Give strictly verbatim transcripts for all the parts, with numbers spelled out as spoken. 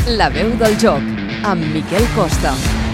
La veu del joc, amb Miquel Costa.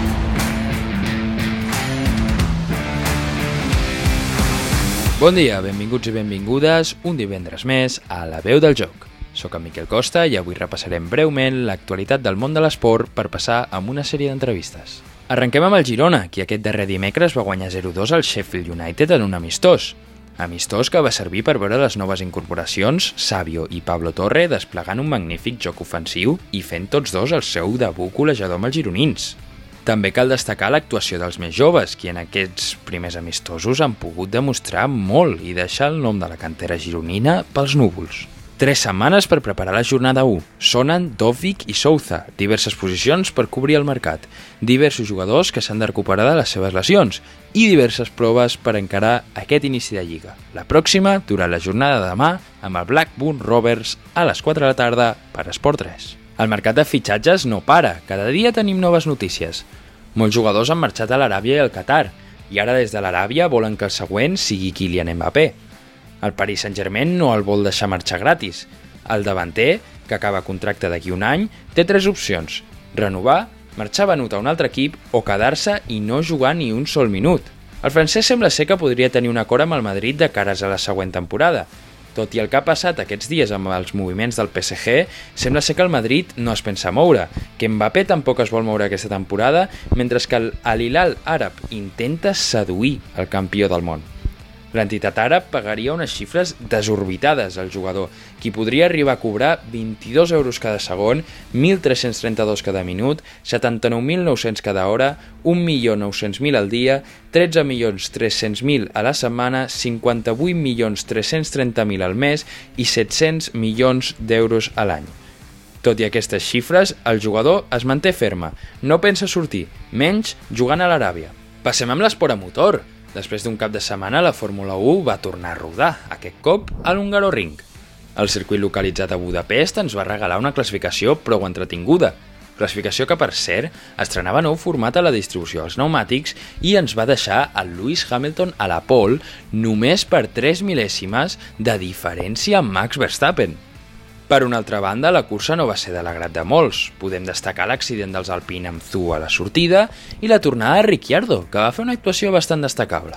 Bon dia, benvinguts i benvingudes un divendres més a La veu del joc. Soc en Miquel Costa i avui repassarem breument l'actualitat del món de l'esport per passar amb una sèrie d'entrevistes. Arrenquem amb el Girona, qui aquest darrer dimecres va guanyar zero dos al Sheffield United en un amistós. Amistós que va servir per veure les noves incorporacions, Savio i Pablo Torre, desplegant un magnífic joc ofensiu i fent tots dos el seu debut golejador amb els gironins. També cal destacar l'actuació dels més joves, qui en aquests primers amistosos han pogut demostrar molt i deixar el nom de la cantera gironina pels núvols. Tres setmanes per preparar la jornada u. Sonen Dovic i Souza, diverses posicions per cobrir el mercat, diversos jugadors que s'han de recuperar de les seves lesions i diverses proves per encarar aquest inici de lliga. La pròxima, durant la jornada de demà, amb el Blackburn Rovers a les quatre de la tarda per Esport tres. El mercat de fitxatges no para, cada dia tenim noves notícies. Molts jugadors han marxat a l'Aràbia i al Qatar, i ara des de l'Aràbia volen que el següent sigui Kylian Mbappé. El Paris Saint-Germain no el vol deixar marxar gratis. El davanter, que acaba contracte d'aquí un any, té tres opcions: renovar, marxar venut a un altre equip o quedar-se i no jugar ni un sol minut. El francès sembla ser que podria tenir un acord amb el Madrid de cares a la següent temporada. Tot i el que ha passat aquests dies amb els moviments del P S G, sembla ser que el Madrid no es pensa moure, que Mbappé tampoc es vol moure aquesta temporada, mentre que el Al Hilal àrab intenta seduir el campió del món. L'entitat àrab pagaria unes xifres desorbitades al jugador, qui podria arribar a cobrar vint-i-dos euros cada segon, mil tres-cents trenta-dos cada minut, setanta-nou mil nou-cents cada hora, un milió nou-cents mil al dia, tretze milions tres-cents mil a la setmana, cinquanta-vuit milions tres-cents trenta mil al mes i set-cents milions d'euros a l'any. Tot i aquestes xifres, el jugador es manté ferma, no pensa sortir, menys jugant a l'Aràbia. Passem amb l'esport a motor. Després d'un cap de setmana, la Fórmula u va tornar a rodar, aquest cop a l'Hungaroring. El circuit localitzat a Budapest ens va regalar una classificació prou entretinguda. Classificació que, per cert, estrenava nou format a la distribució dels pneumàtics i ens va deixar el Lewis Hamilton a la pole només per tres mil·lèsimes de diferència amb Max Verstappen. Per una altra banda, la cursa no va ser de l'agrat de molts. Podem destacar l'accident dels Alpine amb Zhou a la sortida i la tornada de Ricciardo, que va fer una actuació bastant destacable.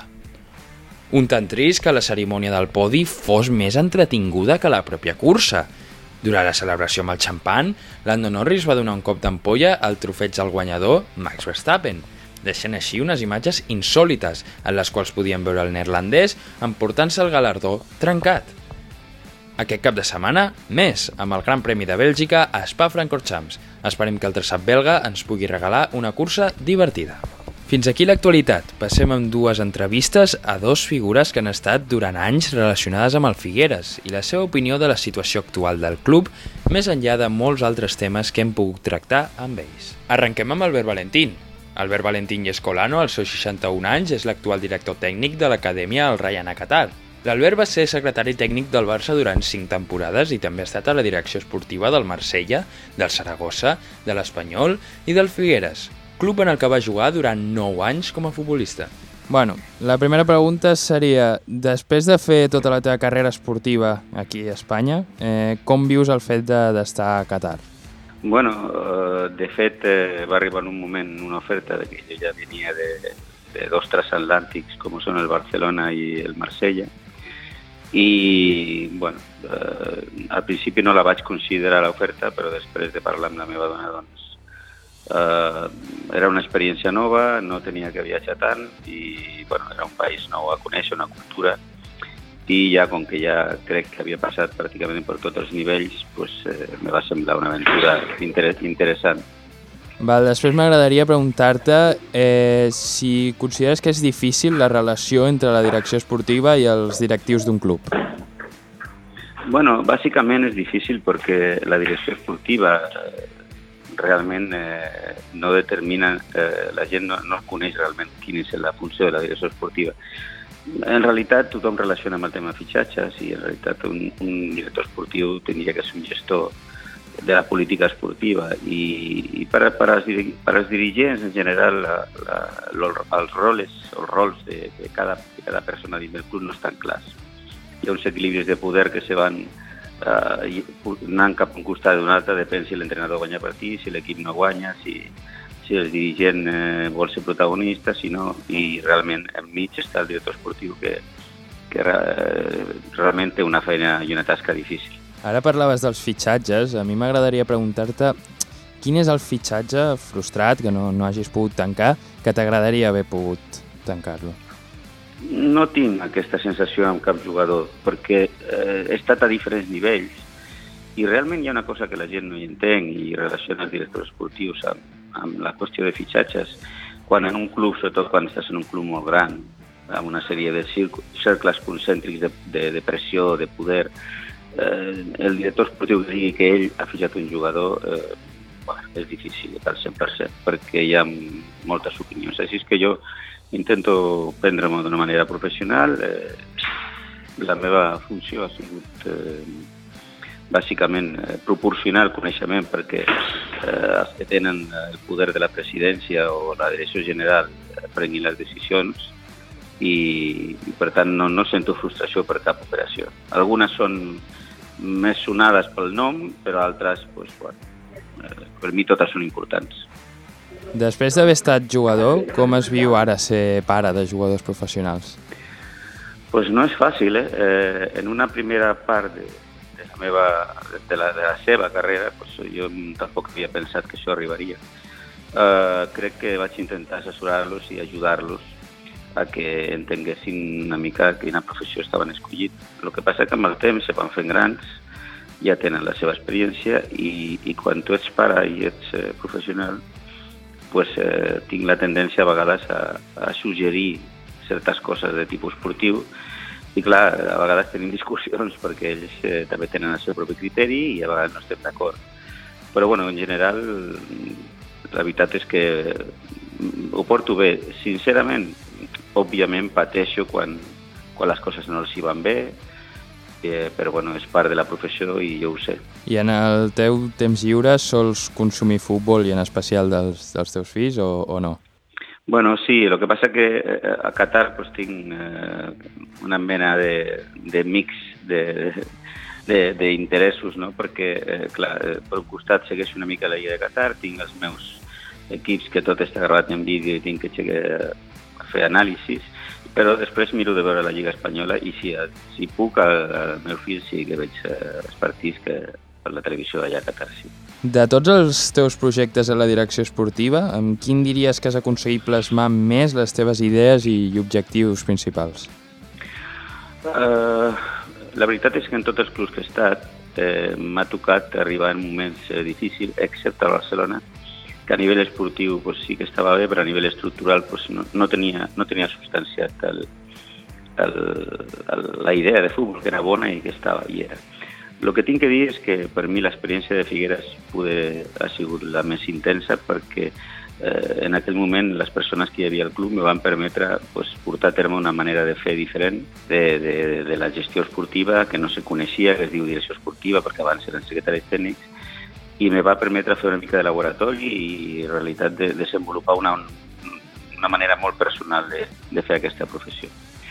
Un tant trist que la cerimònia del podi fos més entretinguda que la pròpia cursa. Durant la celebració amb el xampan, Lando Norris va donar un cop d'ampolla al trofeig del guanyador Max Verstappen, deixant així unes imatges insòlites en les quals podien veure el neerlandès emportant-se el galardó trencat. Aquest cap de setmana, més, amb el Gran Premi de Bèlgica a Spa-Francorchamps. Esperem que el traçat belga ens pugui regalar una cursa divertida. Fins aquí l'actualitat. Passem amb dues entrevistes a dos figures que han estat durant anys relacionades amb el Figueres i la seva opinió de la situació actual del club, més enllà de molts altres temes que hem pogut tractar amb ells. Arrenquem amb Albert Valentín. Albert Valentín i Escolano, als seus seixanta-un anys, és l'actual director tècnic de l'acadèmia Al Rayyan a Qatar. L'Albert va ser secretari tècnic del Barça durant cinc temporades i també ha estat a la direcció esportiva del Marsella, del Saragossa, de l'Espanyol i del Figueres, club en el que va jugar durant nou anys com a futbolista. Bueno, la primera pregunta seria, després de fer tota la teva carrera esportiva aquí a Espanya, eh, com vius el fet de, d'estar a Qatar? Bueno, de fet eh, va arribar en un moment una oferta de que jo ja venia de, de dos transatlàntics com són el Barcelona i el Marsella, i bueno, eh, al principi no la vaig considerar l'oferta, però després de parlar amb la meva dona, doncs eh, era una experiència nova, no tenia que viatjar tant i bueno, era un país nou a conèixer, una cultura, i ja com que ja crec que havia passat pràcticament per tots els nivells, pues, eh, me va semblar una aventura inter- interessant. Val, després m'agradaria preguntar-te eh, si consideres que és difícil la relació entre la direcció esportiva i els directius d'un club. Bueno, bàsicament és difícil perquè la direcció esportiva eh, realment eh, no determina, eh, la gent no, no coneix realment quina és la funció de la direcció esportiva. En realitat tothom relaciona amb el tema de fitxatges i en realitat un, un director esportiu tindria que ser un gestor de la política esportiva i, i per, per, als, per als dirigents en general la, la, els roles, els rols de, de, cada, de cada persona dins del club no estan clars. Hi ha uns equilibris de poder que se van eh, anant cap a un costat d'un altre, depèn si l'entrenador guanya partit, si l'equip no guanya, si, si el dirigent eh, vol ser protagonista, si no, i realment enmig està el director esportiu que, que eh, realment té una feina i una tasca difícil. Ara parlaves dels fitxatges, a mi m'agradaria preguntar-te quin és el fitxatge frustrat que no, no hagis pogut tancar que t'agradaria haver pogut tancar-lo? No tinc aquesta sensació amb cap jugador, perquè eh, he estat a diferents nivells i realment hi ha una cosa que la gent no hi entén i relaciona els directors esportius amb, amb la qüestió de fitxatges. Quan en un club, sobretot quan estàs en un club molt gran, amb una sèrie de cercles concèntrics de, de, de pressió, de poder, eh, el director esportiu que digui que ell ha fitxat un jugador eh, bueno, és difícil al cent per cent, perquè hi ha moltes opinions. Així és que jo intento prendre-m'ho d'una manera professional. Eh, la meva funció ha sigut eh, bàsicament eh, proporcionar el coneixement perquè eh, els que tenen el poder de la presidència o la direcció general eh, prenguin les decisions i, i per tant no, no sento frustració per cap operació. Algunes són més sonades pel nom, però altres, pues, bueno, eh, per mi totes són importants. Després d'haver estat jugador, com es viu ara ser pare de jugadors professionals? Pues no és fàcil, eh? eh en una primera part de, de, la, meva, de, la, de la seva carrera, pues jo tampoc havia pensat que això arribaria. Eh, crec que vaig intentar assessorar-los i ajudar-los a que entenguessin una mica quina professió estaven escollit. El que passa que amb el temps se van fent grans, ja tenen la seva experiència i, i quan tu ets pare i ets eh, professional, pues, eh, tinc la tendència a vegades a, a suggerir certes coses de tipus esportiu i clar, a vegades tenim discussions perquè ells eh, també tenen el seu propi criteri i a vegades no estem d'acord. Però bueno, en general la veritat és que ho porto bé. Sincerament, òbviament pateixo quan, quan les coses no els hi van bé, eh, però bueno, és part de la professió i jo ho sé. I en el teu temps lliure sols consumir futbol i en especial dels, dels teus fills o, o no? Bueno, sí, el que passa que a Qatar pues, tinc eh, una mena de, de mix d'interessos, no? Perquè, eh, clar, per un costat segueixo una mica la Lliga de Qatar, tinc els meus equips que tot està gravat en vídeo i tinc que xecar, fer anàlisis, però després miro de veure la Lliga Espanyola i si, si puc, al meu fill sí que veig els partits que per la televisió allà a Qatar, sí. De tots els teus projectes a la direcció esportiva, amb quin diries que has aconseguit plasmar més les teves idees i objectius principals? Uh, la veritat és que en tots els clubs que he estat eh, m'ha tocat arribar en moments eh, difícils, excepte a Barcelona, que a nivell esportiu pues, sí que estava bé, però a nivell estructural pues, no, no, tenia, no tenia substanciat el, el, el, la idea de futbol, que era bona i que estava i era. El que tinc que dir és que per mi l'experiència de Figueres poder, ha sigut la més intensa perquè eh, en aquell moment les persones que hi havia al club me van permetre pues, portar a terme una manera de fer diferent de, de, de la gestió esportiva que no se coneixia, que es diu direcció esportiva perquè abans eren secretaris tècnics, i me va permetre fer una mica de laboratori i en realitat de desenvolupar una, una manera molt personal de, de fer aquesta professió.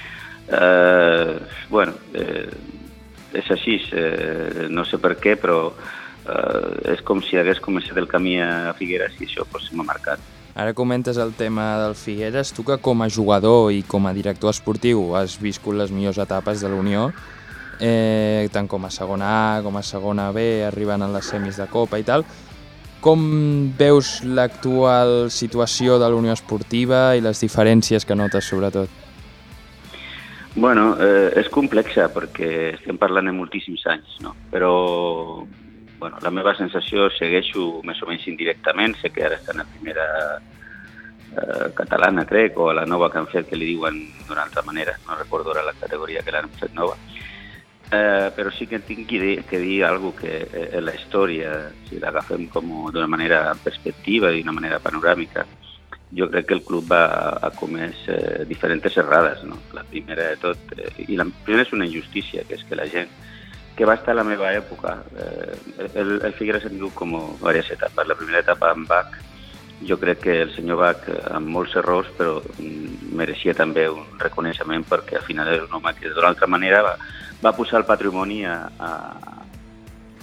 Eh, bueno, eh, és així, eh, no sé per què, però eh, és com si hagués començat el camí a Figueres i això pues, m'ha marcat. Ara comentes el tema del Figueres. Tu que com a jugador i com a director esportiu has viscut les millors etapes de la Unió, eh, tant com a segona A com a segona B, arribant a les semis de Copa i tal, com veus l'actual situació de la Unió Esportiva i les diferències que notes sobretot? Bueno, eh, és complexa perquè estem parlant de moltíssims anys, no? Però bueno, la meva sensació segueixo més o menys indirectament, sé que ara està en la primera eh, catalana, crec, o a la nova que han fet, que li diuen d'una altra manera, no recordo ara la categoria que l'han fet nova, eh, però sí que tinc que dir, que dir alguna cosa que eh, la història, si l'agafem com d'una manera perspectiva i d'una manera panoràmica, jo crec que el club va, ha comès eh, diferents errades, no? La primera de tot, eh, i la primera és una injustícia, que és que la gent que va estar a la meva època, eh, el, el Figueres ha tingut com diverses etapes. La primera etapa amb Bach, jo crec que el senyor Bach, amb molts errors, però mereixia també un reconeixement perquè al final era un home que d'una altra manera va, va posar el patrimoni a, a,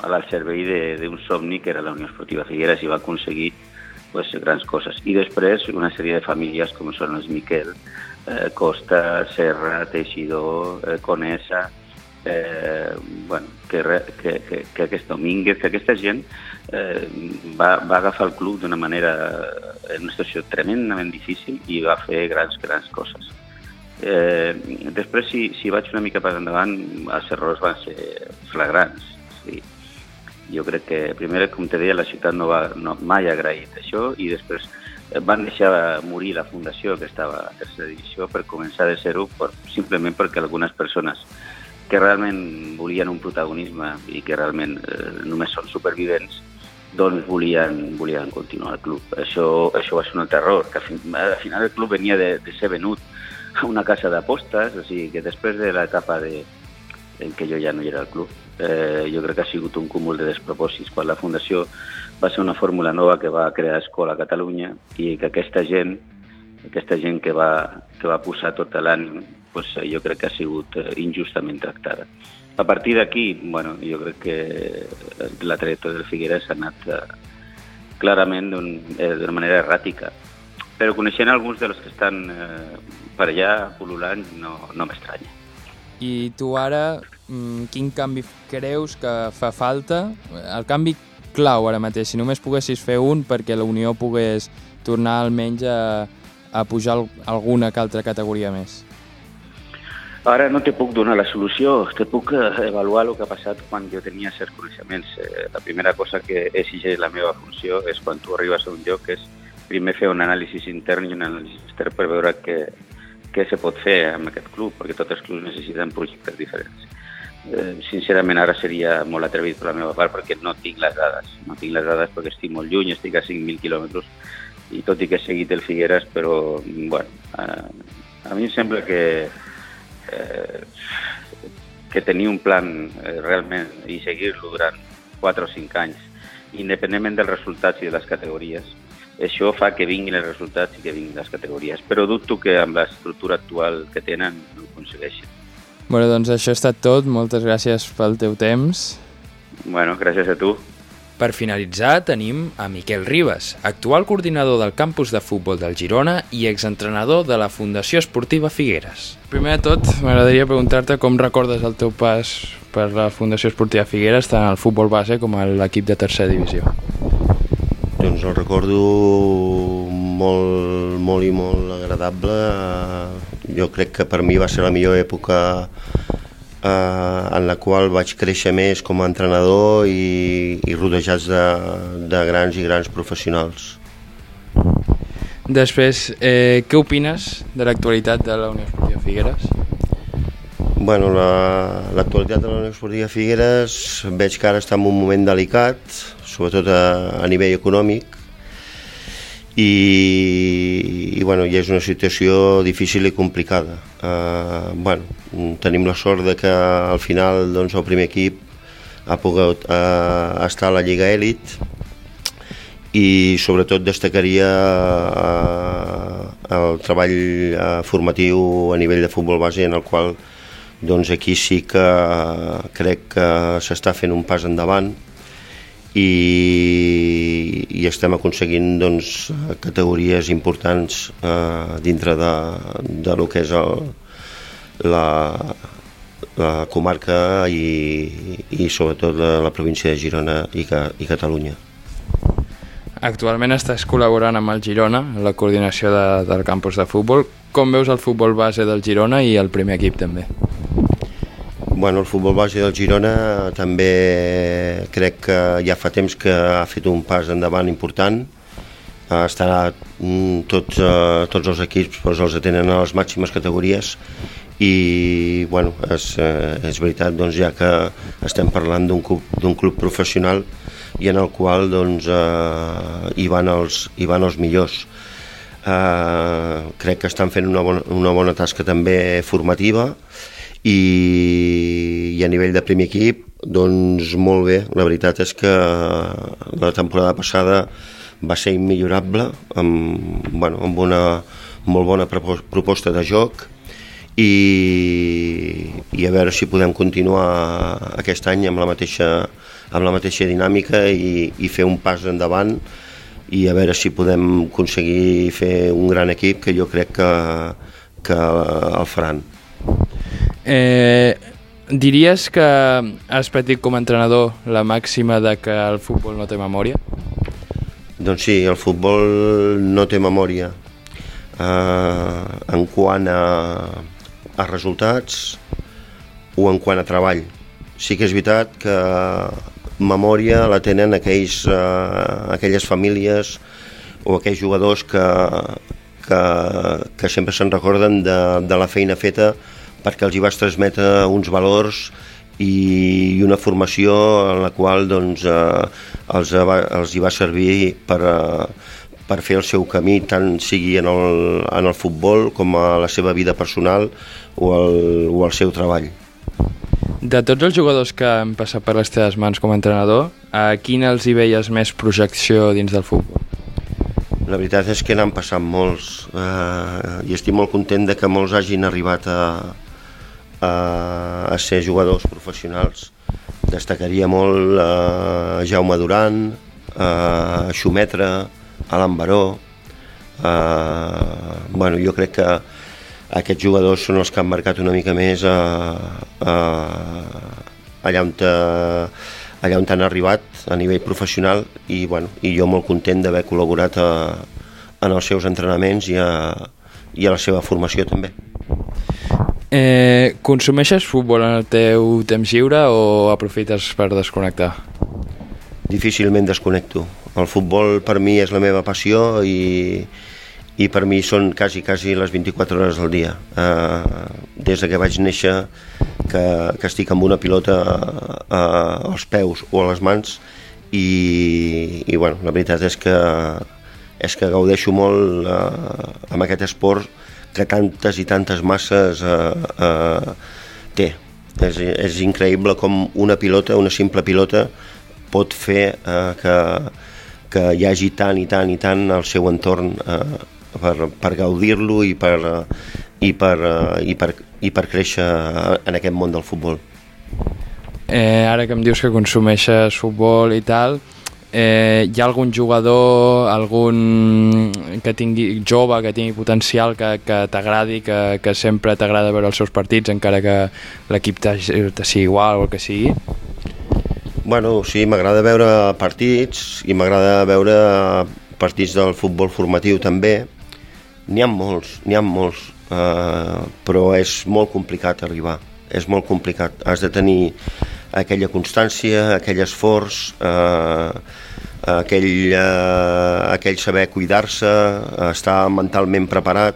al servei d'un somni que era la Unió Esportiva Figueres i va aconseguir pues, grans coses. I després una sèrie de famílies com són els Miquel, eh, Costa, Serra, Teixidor, eh, Conesa, eh, bueno, que, que, que, que aquest Domínguez, que aquesta gent eh, va, va agafar el club d'una manera, en una situació tremendament difícil i va fer grans, grans coses. Eh, després, si, si vaig una mica per endavant, els errors van ser flagrants. Sí. Jo crec que, primer, com te deia, la ciutat no va no, mai ha agraït això i després van deixar morir la fundació que estava a tercera divisió per començar de zero per, simplement perquè algunes persones que realment volien un protagonisme i que realment eh, només són supervivents, doncs volien, volien continuar el club. Això, això va ser un altre error, que al final el club venia de, de ser venut a una casa d'apostes, o sigui que després de l'etapa de, en què jo ja no hi era al club, eh, jo crec que ha sigut un cúmul de despropòsits. Quan la Fundació va ser una fórmula nova que va crear escola a Catalunya i que aquesta gent, aquesta gent que va, que va posar tot l'ànim, pues, jo crec que ha sigut injustament tractada. A partir d'aquí, bueno, jo crec que la trajectòria del Figueres ha anat eh, clarament d'una manera erràtica. Però coneixent alguns dels que estan eh, per allà pol·lulant no, no m'estranya. I tu ara, quin canvi creus que fa falta? El canvi clau ara mateix, si només poguessis fer un perquè la Unió pogués tornar almenys a, a pujar alguna que altra categoria més. Ara no te puc donar la solució, te puc avaluar el que ha passat quan jo tenia certs coneixements. La primera cosa que exigeix la meva funció és quan tu arribes a un lloc és primer fer un anàlisi intern i un anàlisi extern per veure què, què se pot fer amb aquest club, perquè tots els clubs necessiten projectes diferents. Eh, sincerament ara seria molt atrevit per la meva part perquè no tinc les dades. No tinc les dades perquè estic molt lluny, estic a cinc mil quilòmetres i tot i que he seguit el Figueres, però bueno, eh, a mi em sembla que eh, que tenir un plan eh, realment i seguir-lo durant quatre o cinc anys, independentment dels resultats i de les categories, això fa que vinguin els resultats i que vinguin les categories, però dubto que amb l'estructura actual que tenen ho aconsegueixin. Bueno, doncs això ha estat tot. Moltes gràcies pel teu temps. Bueno, gràcies a tu. Per finalitzar, tenim a Miquel Ribas, actual coordinador del campus de futbol del Girona i exentrenador de la Fundació Esportiva Figueres. Primer de tot, m'agradaria preguntar-te com recordes el teu pas per la Fundació Esportiva Figueres, tant al futbol base com a l'equip de tercera divisió. Doncs el recordo molt, molt i molt agradable. Jo crec que per mi va ser la millor època eh, en la qual vaig créixer més com a entrenador i, i rodejats de, de grans i grans professionals. Després, eh, què opines de l'actualitat de la Unió Esportiva Figueres? Bueno, la, l'actualitat de la Unió Esportiva Figueres veig que ara està en un moment delicat, sobretot a, a nivell econòmic, i, i, bueno, i és una situació difícil i complicada. Uh, bueno, tenim la sort de que al final doncs, el primer equip ha pogut uh, estar a la Lliga Elit i sobretot destacaria uh, el treball uh, formatiu a nivell de futbol base, en el qual doncs, aquí sí que uh, crec que s'està fent un pas endavant i, i estem aconseguint doncs, categories importants eh, dintre de, de lo que és el, la, la comarca i, i sobretot la, la província de Girona i, i Catalunya. Actualment estàs col·laborant amb el Girona, en la coordinació de, del campus de futbol. Com veus el futbol base del Girona i el primer equip també? Bueno, el futbol base del Girona també crec que ja fa temps que ha fet un pas endavant important. Estarà tots, tots els equips doncs, els atenen a les màximes categories i bueno, és, és veritat doncs, ja que estem parlant d'un club, d'un club professional i en el qual doncs, eh, hi, van els, hi van els millors. Eh, crec que estan fent una bona, una bona tasca també formativa i, i a nivell de primer equip doncs molt bé. La veritat és que la temporada passada va ser immillorable amb, bueno, amb una molt bona proposta de joc i, i a veure si podem continuar aquest any amb la mateixa, amb la mateixa dinàmica i, i fer un pas endavant i a veure si podem aconseguir fer un gran equip, que jo crec que, que el faran. Eh, diries que has patit com a entrenador la màxima de que el futbol no té memòria? Doncs sí, el futbol no té memòria. Eh, en quant a, a resultats o en quant a treball. Sí que és veritat que memòria la tenen aquells, eh, aquelles famílies o aquells jugadors que, que, que sempre se'n recorden de, de la feina feta, perquè els hi vas transmetre uns valors i una formació en la qual doncs, eh, els, els hi va servir per, eh, per fer el seu camí, tant sigui en el, en el futbol com a la seva vida personal o el, o el seu treball. De tots els jugadors que han passat per les teves mans com a entrenador, a quin els hi veies més projecció dins del futbol? La veritat és que n'han passat molts eh, i estic molt content de que molts hagin arribat a, a, a ser jugadors professionals. Destacaria molt eh, Jaume Duran, eh, Xumetra, Alan Baró. Eh, bueno, jo crec que aquests jugadors són els que han marcat una mica més a, a, allà, on te, allà on han arribat a nivell professional i, bueno, i jo molt content d'haver col·laborat a, en els seus entrenaments i a, i a la seva formació també. Eh, consumeixes futbol en el teu temps lliure o aprofites per desconnectar? Difícilment desconnecto. El futbol per mi és la meva passió i i per mi són quasi, quasi les vint-i-quatre hores del dia. Eh, des que vaig néixer que, que estic amb una pilota eh, als peus o a les mans i, i bueno, la veritat és que, és que gaudeixo molt eh, amb aquest esport que tantes i tantes masses eh, eh, té. És, és increïble com una pilota, una simple pilota, pot fer eh, que, que hi hagi tant i tant i tant al seu entorn eh, per, per gaudir-lo i per, i, per, i, per, i per créixer en aquest món del futbol. Eh, ara que em dius que consumeixes futbol i tal, eh, hi ha algun jugador, algun que tingui jove, que tingui potencial, que, que t'agradi, que, que sempre t'agrada veure els seus partits, encara que l'equip te sigui igual o el que sigui? Bueno, sí, m'agrada veure partits i m'agrada veure partits del futbol formatiu també. N'hi ha molts, n'hi ha molts, eh, però és molt complicat arribar, és molt complicat. Has de tenir aquella constància, aquell esforç, eh, aquell, eh, aquell saber cuidar-se, estar mentalment preparat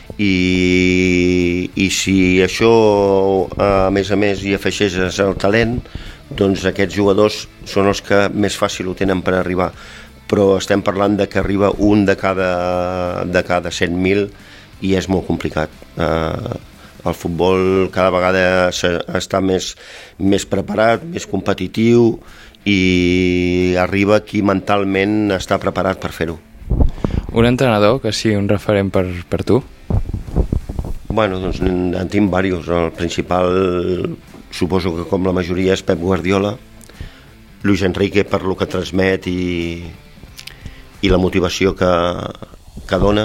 i, i si això, a més a més, hi afegeixes el talent, doncs aquests jugadors són els que més fàcil ho tenen per arribar. Però estem parlant de que arriba un de cada, de cada cent mil i és molt complicat. Eh, el futbol cada vegada està més, més preparat, més competitiu i arriba qui mentalment està preparat per fer-ho. Un entrenador que sigui un referent per, per tu? Bueno, doncs en tinc diversos. El principal, suposo que com la majoria, és Pep Guardiola. Luis Enrique per lo que transmet i i la motivació que, que dona,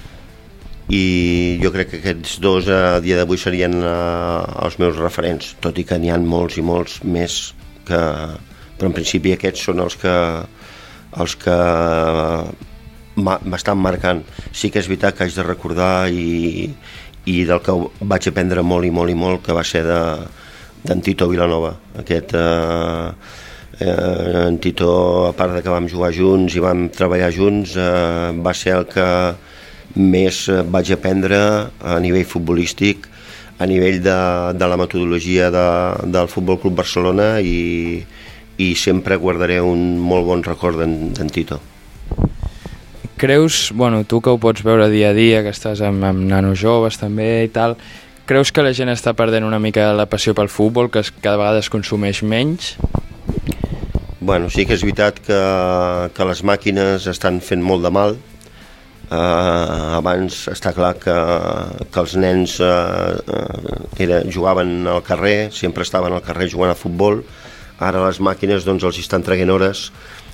i jo crec que aquests dos a dia d'avui serien uh, els meus referents, tot i que n'hi ha molts i molts més, que, però en principi aquests són els que, els que m'estan marcant. Sí que és veritat que haig de recordar i, i del que vaig aprendre molt i molt i molt, que va ser d'en Tito Vilanova, aquest... Uh, Eh, en Tito, a part de que vam jugar junts i vam treballar junts, eh, va ser el que més vaig aprendre a nivell futbolístic, a nivell de, de la metodologia de, del Futbol Club Barcelona i, i sempre guardaré un molt bon record d'en Tito. Creus, bueno, tu que ho pots veure dia a dia, que estàs amb, amb nanos joves també i tal, creus que la gent està perdent una mica la passió pel futbol, que es, cada vegada es consumeix menys? Bueno, sí que és veritat que, que les màquines estan fent molt de mal. Eh, abans està clar que, que els nens eh, era, jugaven al carrer, sempre estaven al carrer jugant a futbol. ara les màquines doncs, els estan traient hores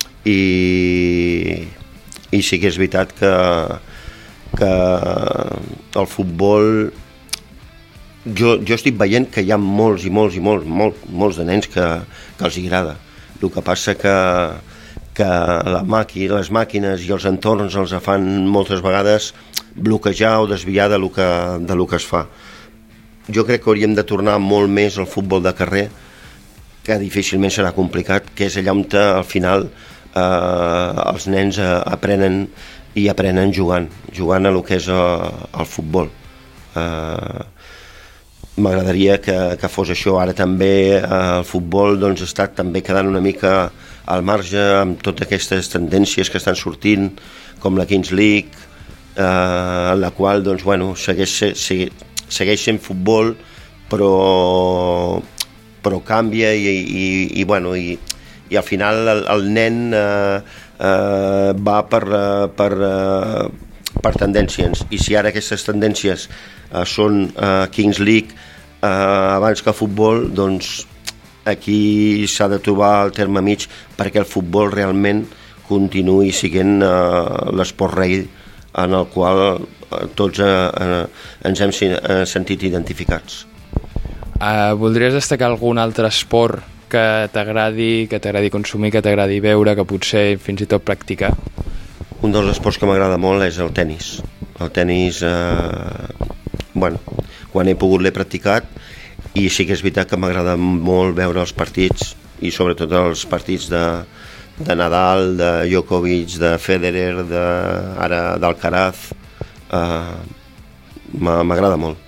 i, i sí que és veritat que, que el futbol, jo, jo estic veient que hi ha molts i molts i molts, molts, molts de nens que, que els agrada. El que passa que, que la màquina, les màquines i els entorns els fan moltes vegades bloquejar o desviar de lo que, de lo que es fa. Jo crec que hauríem de tornar molt més al futbol de carrer, que difícilment serà complicat, que és allà on al final eh, els nens eh, aprenen i aprenen jugant, jugant a lo que és eh, el futbol. Eh, M'agradaria que, que fos això. Ara també eh, el futbol doncs, està també quedant una mica al marge amb totes aquestes tendències que estan sortint, com la Kings League, eh, en la qual doncs, bueno, segueix, segueix, segueix sent futbol, però, però canvia i, i, i, bueno, i, i al final el, el nen eh, eh, va per, per, per tendències, i si ara aquestes tendències eh, són eh, Kings League eh, abans que futbol, doncs aquí s'ha de trobar el terme mig perquè el futbol realment continuï sent eh, l'esport rei en el qual eh, tots eh, eh, ens hem eh, sentit identificats. Uh, voldries destacar algun altre esport que t'agradi, que t'agradi consumir, que t'agradi veure, que potser fins i tot practicar? Un dels esports que m'agrada molt és el tennis. El tennis, eh, bueno, quan he pogut l'he practicat, i sí que és veritat que m'agrada molt veure els partits, i sobretot els partits de, de Nadal, de Djokovic, de Federer, de, ara d'Alcaraz. Eh, m'agrada molt.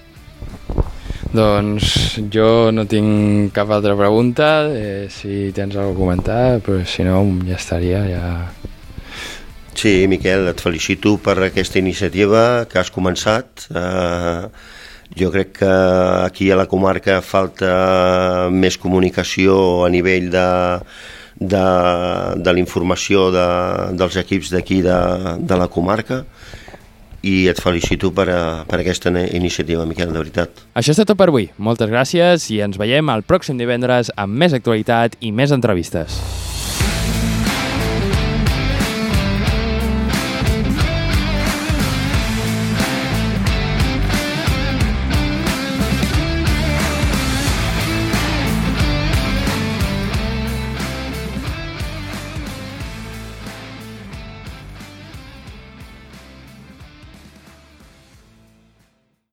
Doncs jo no tinc cap altra pregunta, eh, si tens alguna cosa a comentar, però si no ja estaria, ja... Sí, Miquel, et felicito per aquesta iniciativa que has començat. Eh, jo crec que aquí a la comarca falta més comunicació a nivell de, de, de la informació de, dels equips d'aquí de, de la comarca, i et felicito per, a, per aquesta iniciativa, Miquel, de veritat. Això és tot per avui. Moltes gràcies i ens veiem el pròxim divendres amb més actualitat i més entrevistes.